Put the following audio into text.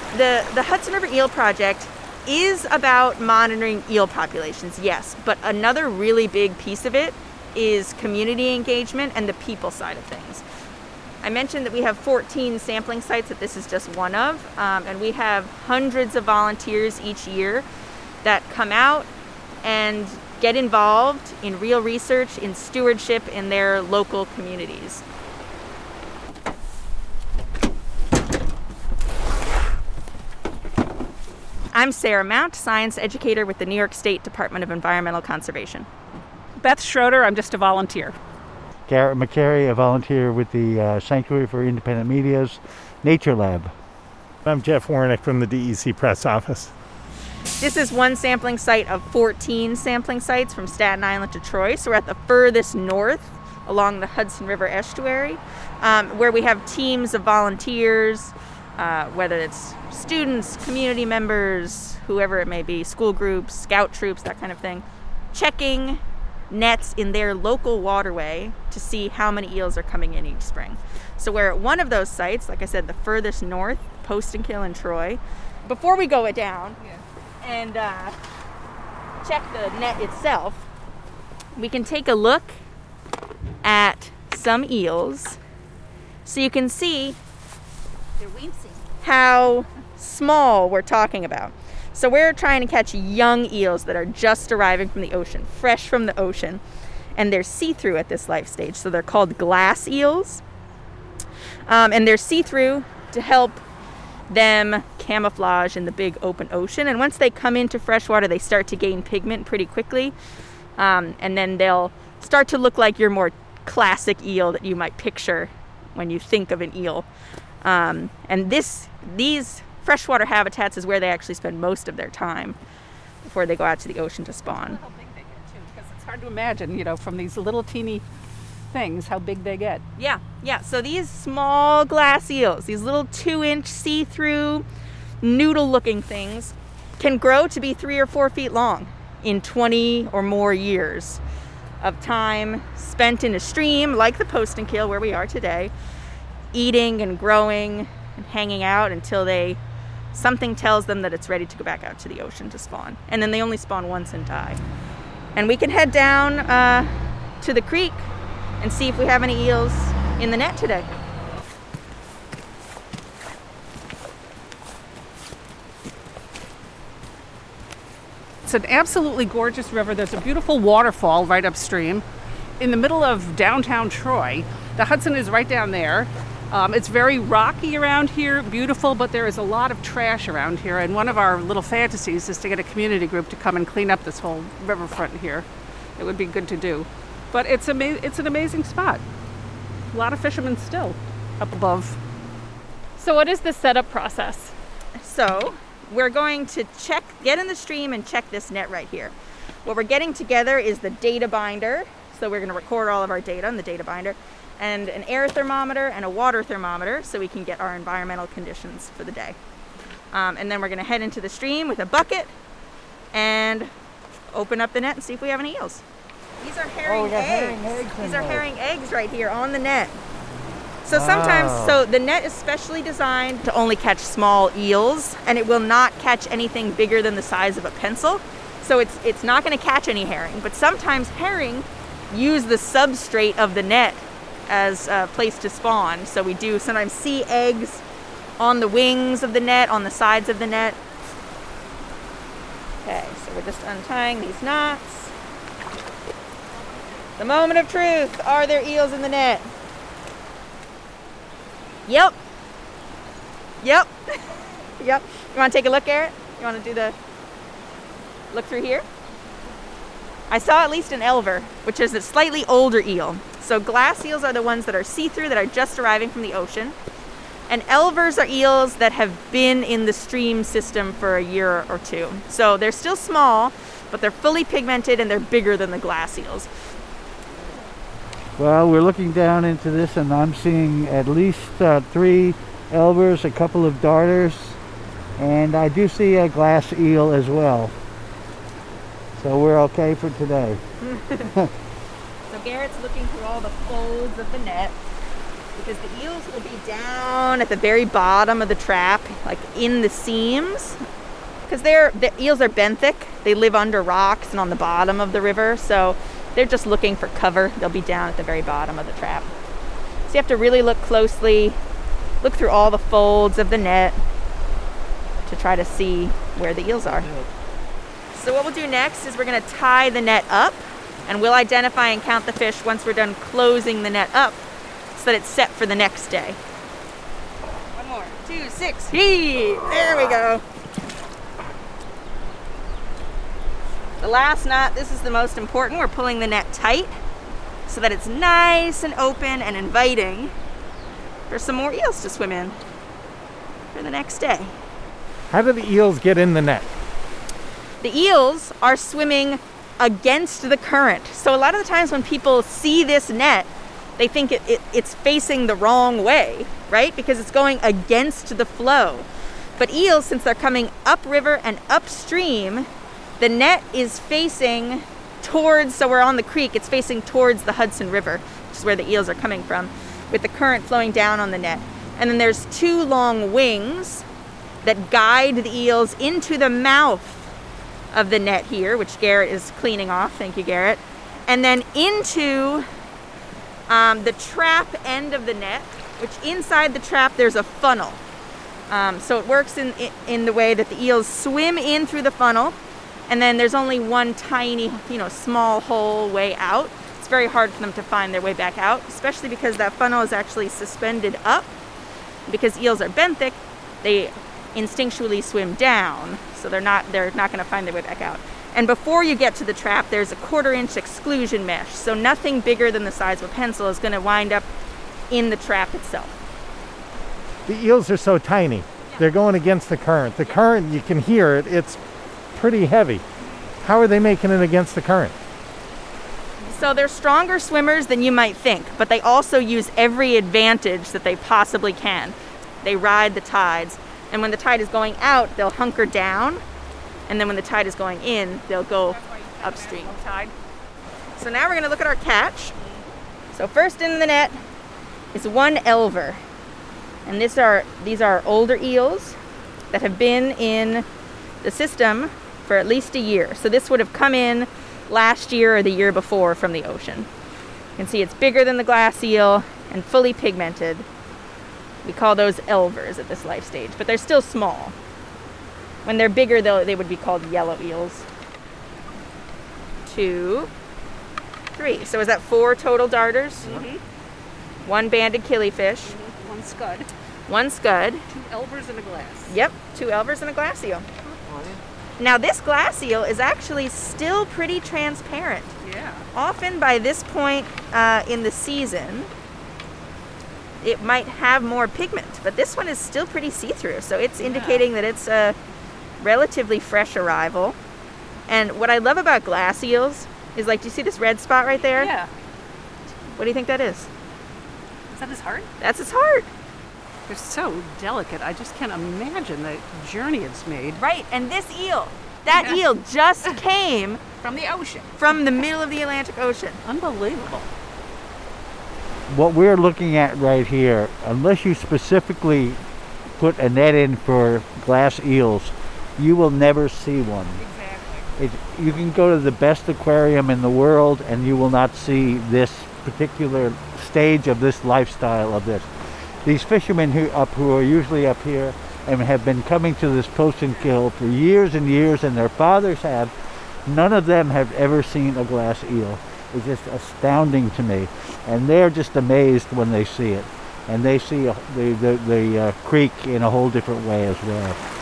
The Hudson River Eel Project is about monitoring eel populations, yes, but another really big piece of it is community engagement and the people side of things. I mentioned that we have 14 sampling sites that this is just one of, and we have hundreds of volunteers each year that come out and get involved in real research, in stewardship in their local communities. I'm Sarah Mount, science educator with the New York State Department of Environmental Conservation. Beth Schroeder, I'm just a volunteer. Garrett McCary, a volunteer with the Sanctuary for Independent Media's Nature Lab. I'm Jeff Warnick from the DEC Press Office. This is one sampling site of 14 sampling sites from Staten Island to Troy. So we're at the furthest north along the Hudson River estuary, where we have teams of volunteers, whether it's students, community members, whoever it may be, school groups, scout troops, that kind of thing, checking nets in their local waterway to see how many eels are coming in each spring. So we're at one of those sites, like I said, the furthest north, Postenkill and Troy. Before we go down and check the net itself, we can take a look at some eels so you can see how small we're talking about. So we're trying to catch young eels that are just arriving from the ocean, fresh from the ocean, and they're see-through at this life stage. So they're called glass eels, and they're see-through to help them camouflage in the big open ocean. And once they come into freshwater, they start to gain pigment pretty quickly, and then they'll start to look like your more classic eel that you might picture when you think of an eel. And these freshwater habitats is where they actually spend most of their time before they go out to the ocean to spawn. How big they get too, because it's hard to imagine, from these little teeny things, how big they get. Yeah. So these small glass eels, these little 2-inch see-through noodle-looking things, can grow to be 3 or 4 feet long in 20 or more years of time spent in a stream like the Postenkill, where we are today, eating and growing and hanging out until something tells them that it's ready to go back out to the ocean to spawn. And then they only spawn once and die. And we can head down to the creek and see if we have any eels in the net today. It's an absolutely gorgeous river. There's a beautiful waterfall right upstream in the middle of downtown Troy. The Hudson is right down there. It's very rocky around here, beautiful, but there is a lot of trash around here. And one of our little fantasies is to get a community group to come and clean up this whole riverfront here. It would be good to do. But it's an amazing spot. A lot of fishermen still up above. So what is the setup process? So we're going to get in the stream and check this net right here. What we're getting together is the data binder. So we're going to record all of our data in the data binder, and an air thermometer and a water thermometer so we can get our environmental conditions for the day. And then we're going to head into the stream with a bucket and open up the net and see if we have any eels. These are herring eggs. These are herring eggs right here on the net. So sometimes, the net is specially designed to only catch small eels, and it will not catch anything bigger than the size of a pencil. So it's not going to catch any herring. But sometimes herring use the substrate of the net as a place to spawn. So we do sometimes see eggs on the wings of the net, on the sides of the net. Okay, so we're just untying these knots. The moment of truth. Are there eels in the net? Yep. Yep. You want to take a look, Garrett? You want to do the look through here? I saw at least an elver, which is a slightly older eel. So glass eels are the ones that are see-through, that are just arriving from the ocean. And elvers are eels that have been in the stream system for a year or two. So they're still small, but they're fully pigmented and they're bigger than the glass eels. Well, we're looking down into this and I'm seeing at least 3 elvers, a couple of darters, and I do see a glass eel as well. So we're okay for today. So Garrett's looking through all the folds of the net. because the eels will be down at the very bottom of the trap, like in the seams. Because the eels are benthic. They live under rocks and on the bottom of the river, so they're just looking for cover. They'll be down at the very bottom of the trap. So you have to really look closely, look through all the folds of the net to try to see where the eels are. So what we'll do next is we're going to tie the net up, and we'll identify and count the fish once we're done closing the net up so that it's set for the next day. 1 more. 2, 6. Hey! There we go. The last knot, this is the most important. We're pulling the net tight so that it's nice and open and inviting for some more eels to swim in for the next day. How do the eels get in the net? The eels are swimming against the current. So a lot of the times when people see this net, they think it's facing the wrong way, right? Because it's going against the flow. But eels, since they're coming upriver and upstream, the net is facing towards, so we're on the creek, it's facing towards the Hudson River, which is where the eels are coming from, with the current flowing down on the net. And then there's 2 long wings that guide the eels into the mouth of the net here, which Garrett is cleaning off. Thank you, Garrett. And then into the trap end of the net, which inside the trap there's a funnel. So it works in the way that the eels swim in through the funnel, and then there's only one tiny, small hole way out. It's very hard for them to find their way back out, especially because that funnel is actually suspended up. Because eels are benthic, they instinctually swim down, so they're not going to find their way back out. And before you get to the trap, there's a 1/4-inch exclusion mesh, so nothing bigger than the size of a pencil is going to wind up in the trap itself. The eels are so tiny. They're going against the current. The current, you can hear it. It's pretty heavy. How are they making it against the current? So they're stronger swimmers than you might think, but they also use every advantage that they possibly can. They ride the tides. And when the tide is going out, they'll hunker down. And then when the tide is going in, they'll go upstream. So now we're going to look at our catch. So first in the net is 1 elver. And these are older eels that have been in the system for at least a year. So this would have come in last year or the year before from the ocean. You can see it's bigger than the glass eel and fully pigmented. We call those elvers at this life stage, but they're still small. When they're bigger, they would be called yellow eels. 2, 3. So is that 4 total darters? Mm-hmm. 1 banded killifish. 1 scud. 1 scud. 2 elvers and a glass. Yep, 2 elvers and a glass eel. Now this glass eel is actually still pretty transparent. Yeah. Often by this point in the season, it might have more pigment, but this one is still pretty see-through, so it's indicating that it's a relatively fresh arrival. And what I love about glass eels is, do you see this red spot right there? Yeah. What do you think that is? Is that his heart? That's its heart. They're so delicate. I just can't imagine the journey it's made. Right, and this eel, that eel just came From the ocean. from the middle of the Atlantic Ocean. Unbelievable. What we're looking at right here, unless you specifically put a net in for glass eels, you will never see one. Exactly. You can go to the best aquarium in the world and you will not see this particular stage of this lifestyle of this. These fishermen who are usually up here and have been coming to this post and kill for years and years, and their fathers have, none of them have ever seen a glass eel. It's just astounding to me. And they're just amazed when they see it. And they see the creek in a whole different way as well.